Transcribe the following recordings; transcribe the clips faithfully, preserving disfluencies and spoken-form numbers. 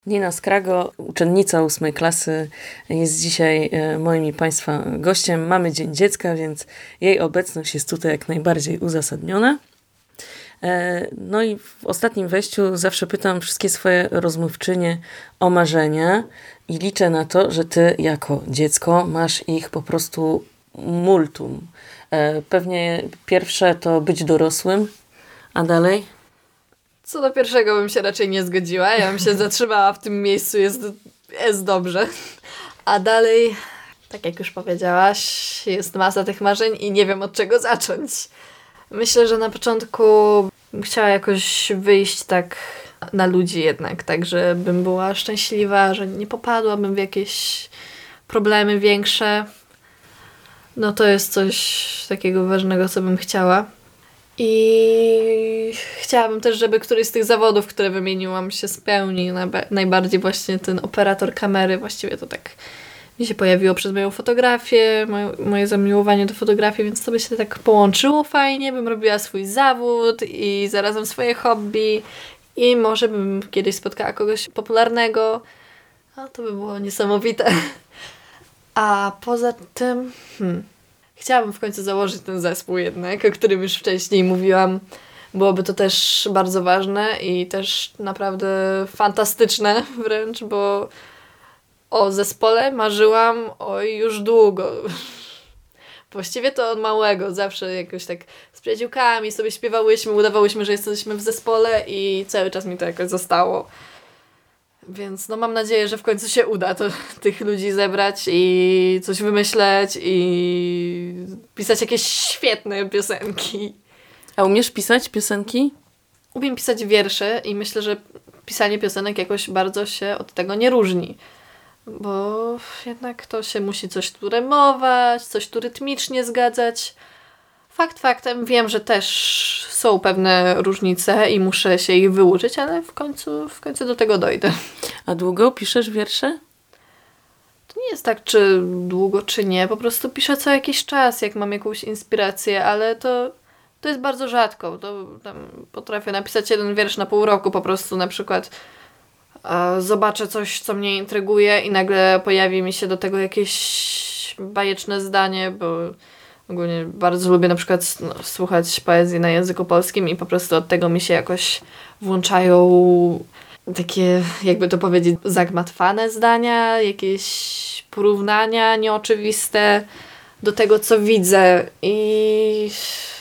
Nina Skrago, uczennica ósmej klasy, jest dzisiaj moim i Państwa gościem. Mamy Dzień Dziecka, więc jej obecność jest tutaj jak najbardziej uzasadniona. No i w ostatnim wejściu zawsze pytam wszystkie swoje rozmówczynie o marzenia i liczę na to, że ty jako dziecko masz ich po prostu multum. Pewnie pierwsze to być dorosłym, a dalej? Co do pierwszego bym się raczej nie zgodziła. Ja bym się zatrzymała w tym miejscu, jest, jest dobrze. A dalej, tak jak już powiedziałaś, jest masa tych marzeń i nie wiem od czego zacząć. Myślę, że na początku bym chciała jakoś wyjść tak na ludzi jednak, tak żebym była szczęśliwa, że nie popadłabym w jakieś problemy większe. No to jest coś takiego ważnego, co bym chciała. I chciałabym też, żeby któryś z tych zawodów, które wymieniłam, się spełnił. Najbardziej właśnie ten operator kamery. Właściwie to tak mi się pojawiło przez moją fotografię, moje, moje zamiłowanie do fotografii, więc to by się tak połączyło fajnie. Bym robiła swój zawód i zarazem swoje hobby i może bym kiedyś spotkała kogoś popularnego. No, to by było niesamowite. A poza tym... Hmm, Chciałabym w końcu założyć ten zespół jednak, o którym już wcześniej mówiłam. Byłoby to też bardzo ważne i też naprawdę fantastyczne wręcz, bo o zespole marzyłam oj już długo. Właściwie to od małego, zawsze jakoś tak z przyjaciółkami sobie śpiewałyśmy, udawałyśmy, że jesteśmy w zespole i cały czas mi to jakoś zostało. Więc no mam nadzieję, że w końcu się uda to, tych ludzi zebrać i coś wymyśleć i pisać jakieś świetne piosenki. A umiesz pisać piosenki? Umiem pisać wiersze i myślę, że pisanie piosenek jakoś bardzo się od tego nie różni. Bo jednak to się musi coś tu rymować, coś tu rytmicznie zgadzać. Fakt faktem wiem, że też są pewne różnice i muszę się ich wyuczyć, ale w końcu, w końcu do tego dojdę. A długo piszesz wiersze? To nie jest tak, czy długo, czy nie. Po prostu piszę co jakiś czas, jak mam jakąś inspirację, ale to, to jest bardzo rzadko. To, tam potrafię napisać jeden wiersz na pół roku, po prostu na przykład e, zobaczę coś, co mnie intryguje i nagle pojawi mi się do tego jakieś bajeczne zdanie, bo ogólnie bardzo lubię na przykład no, słuchać poezji na języku polskim i po prostu od tego mi się jakoś włączają takie, jakby to powiedzieć, zagmatwane zdania, jakieś porównania nieoczywiste do tego, co widzę. I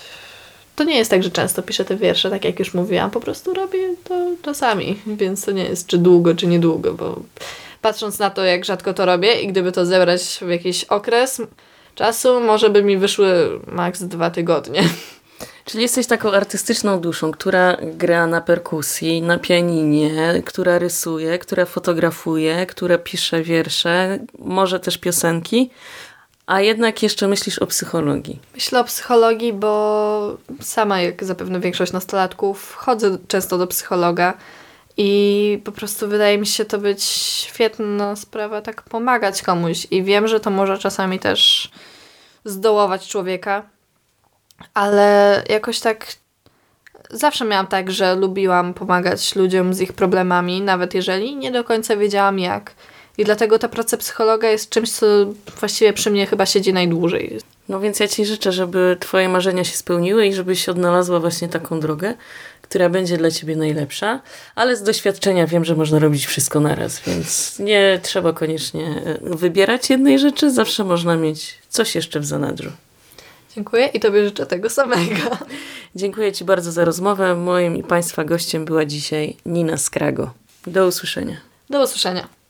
to nie jest tak, że często piszę te wiersze, tak jak już mówiłam, po prostu robię to czasami, więc to nie jest czy długo, czy niedługo, bo patrząc na to, jak rzadko to robię i gdyby to zebrać w jakiś okres czasu, może by mi wyszły maks dwa tygodnie. Czyli jesteś taką artystyczną duszą, która gra na perkusji, na pianinie, która rysuje, która fotografuje, która pisze wiersze, może też piosenki, a jednak jeszcze myślisz o psychologii. Myślę o psychologii, bo sama, jak zapewne większość nastolatków, chodzę często do psychologa i po prostu wydaje mi się to być świetna sprawa, tak pomagać komuś i wiem, że to może czasami też zdołować człowieka, ale jakoś tak zawsze miałam tak, że lubiłam pomagać ludziom z ich problemami, nawet jeżeli nie do końca wiedziałam jak. I dlatego ta praca psychologa jest czymś, co właściwie przy mnie chyba siedzi najdłużej. No więc ja Ci życzę, żeby Twoje marzenia się spełniły i żebyś odnalazła właśnie taką drogę, która będzie dla Ciebie najlepsza, ale z doświadczenia wiem, że można robić wszystko naraz, więc nie trzeba koniecznie wybierać jednej rzeczy, zawsze można mieć coś jeszcze w zanadrzu. Dziękuję i Tobie życzę tego samego. Dziękuję Ci bardzo za rozmowę. Moim i Państwa gościem była dzisiaj Nina Skrago. Do usłyszenia. Do usłyszenia.